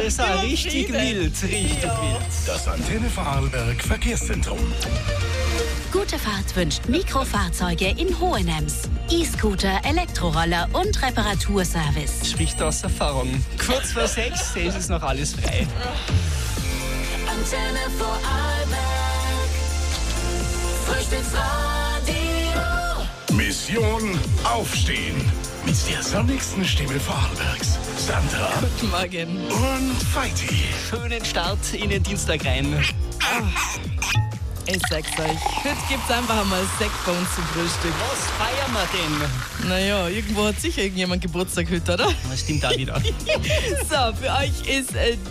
Also richtig wild, richtig wild. Das Antenne Vorarlberg Verkehrszentrum. Gute Fahrt wünscht Mikrofahrzeuge in Hohenems. E-Scooter, Elektroroller und Reparaturservice. Spricht aus Erfahrung. Kurz vor 6 ist es noch alles frei. Antenne Vorarlberg. Frühstücksradio. Mission Aufstehen. Mit der sonnigsten Stimme Vorarlbergs. Sandra Guten Morgen. und Feiti. Schönen Start in den Dienstag rein. Ich sag's euch, heute gibt's einfach einmal Sekt bei uns zum Frühstück. Was feiern wir denn? Naja, irgendwo hat sicher irgendjemand Geburtstag heute, oder? Das stimmt auch wieder. So, für euch ist